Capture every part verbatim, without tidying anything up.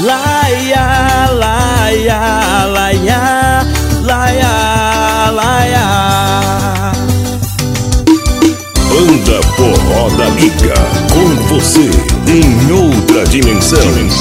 Laia, laia, laia, laia, laia. Banda Forró da Mica, com você em outra dimensão.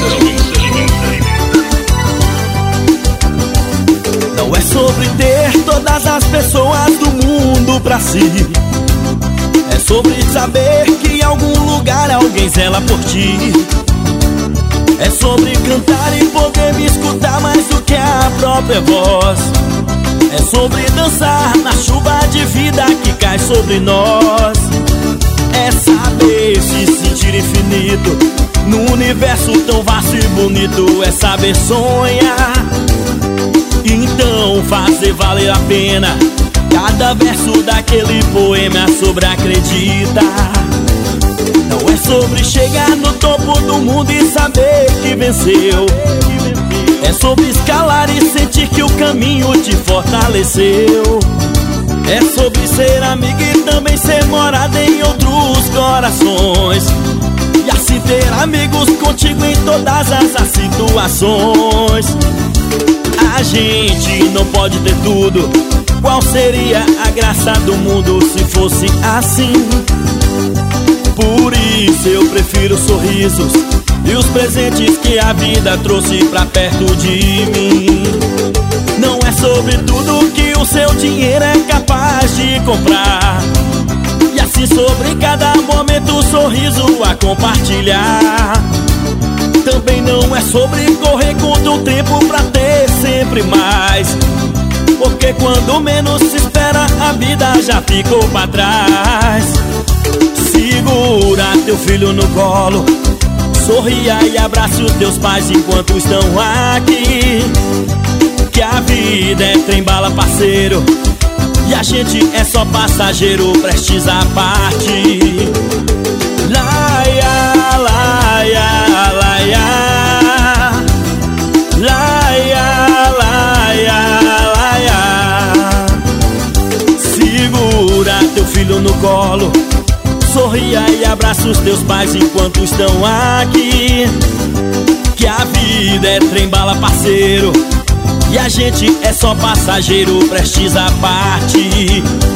Não é sobre ter todas as pessoas do mundo pra si. É sobre saber que em algum lugar alguém zela por ti. É sobre cantar e poder me escutar mais do que a própria voz. É sobre dançar na chuva de vida que cai sobre nós. É saber se sentir infinito num universo tão vasto e bonito. É saber sonhar, então fazer valer a pena cada verso daquele poema. Sobre acreditar. Não é sobre chegar no topo do mundo e saber que venceu. É sobre escalar e sentir que o caminho te fortaleceu. É sobre ser amigo e também ser morada em outros corações. E assim ter amigos contigo em todas as situações. A gente não pode ter tudo. Qual seria a graça do mundo se fosse assim? Por isso eu prefiro sorrisos e os presentes que a vida trouxe pra perto de mim. Não é sobre tudo que o seu dinheiro é capaz de comprar. E assim sobre cada momento um sorriso a compartilhar. Também não é sobre correr contra o tempo pra ter sempre mais. Porque quando menos se espera a vida já ficou pra trás. Segura teu filho no colo, sorria e abrace os teus pais enquanto estão aqui. Que a vida é trem-bala, parceiro, e a gente é só passageiro, prestes a partir. Laia, laia, laia, laia, laia, laia. Segura teu filho no colo, sorria e abraça os teus pais enquanto estão aqui. Que a vida é trem-bala, parceiro, e a gente é só passageiro, prestes a partir.